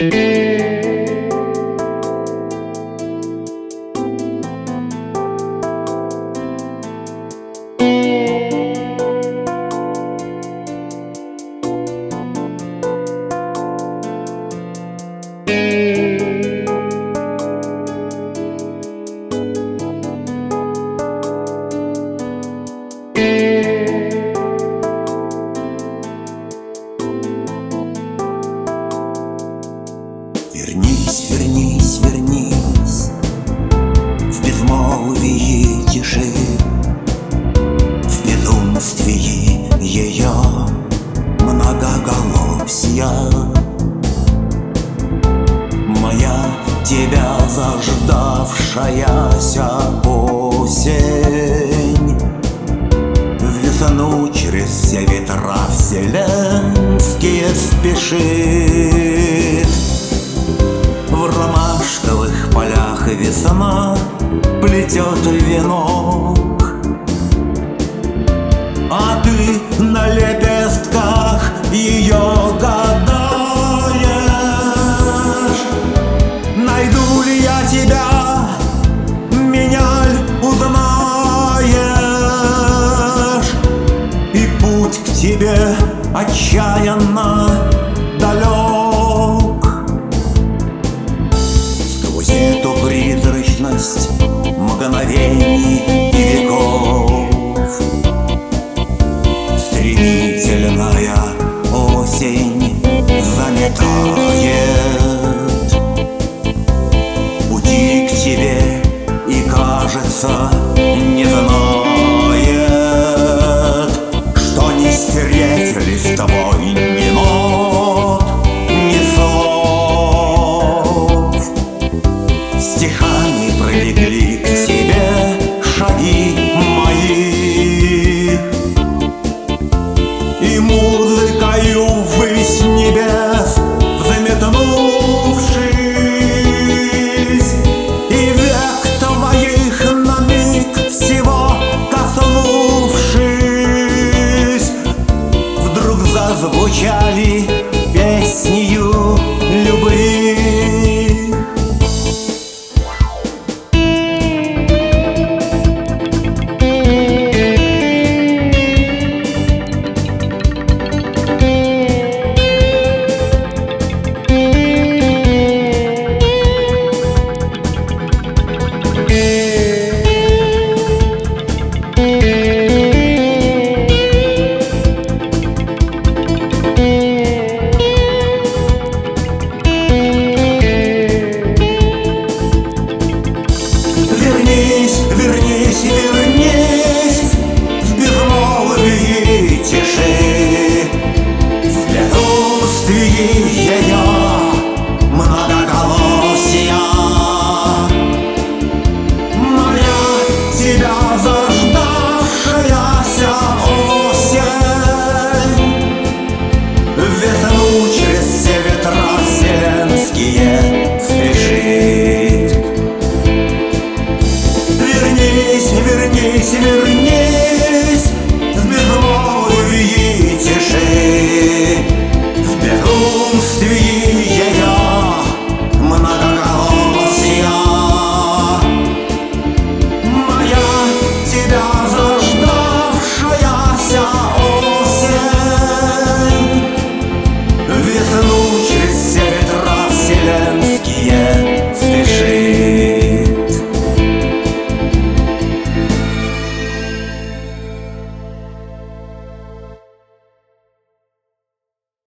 Вернись, вернись, вернись в безмолвии тиши, в безумствии ее многоголосья. Моя тебя заждавшаяся осень в весну через все ветра вселенские спешит. В ромашковых полях весна плетет венок, а ты на лепестках ее гадаешь. Найду ли я тебя, меня ль узнаешь? И путь к тебе отчаянно далек. Эту призрачность мгновений и веков стремительная осень заметает пути к тебе и, кажется, не знает, что не стереть ли с тобой ни нот, ни слов. Стихами пролегли к тебе шаги мои, и музыкою ввысь небес взметнувшись, и век твоих на миг всего коснувшись, вдруг зазвучали песнью любви. Вернись, вернись, вернись в безмолвии тиши, в безумствии